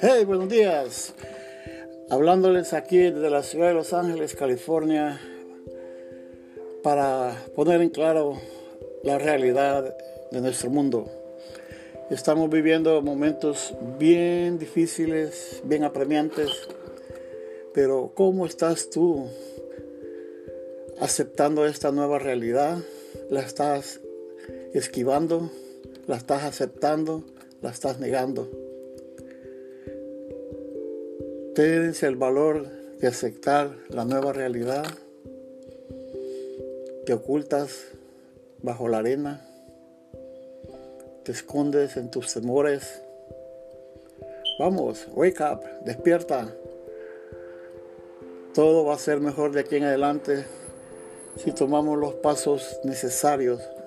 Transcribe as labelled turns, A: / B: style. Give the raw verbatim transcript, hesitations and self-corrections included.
A: Hey, buenos días. Hablándoles aquí desde la ciudad de Los Ángeles, California, para poner en claro la realidad de nuestro mundo. Estamos viviendo momentos bien difíciles, bien apremiantes, pero ¿cómo estás tú aceptando esta nueva realidad? ¿La estás esquivando? ¿La estás aceptando? ¿La estás negando? ¿Tienes el valor de aceptar la nueva realidad? ¿Te ocultas bajo la arena? ¿Te escondes en tus temores? Vamos, wake up, despierta. Todo va a ser mejor de aquí en adelante si tomamos los pasos necesarios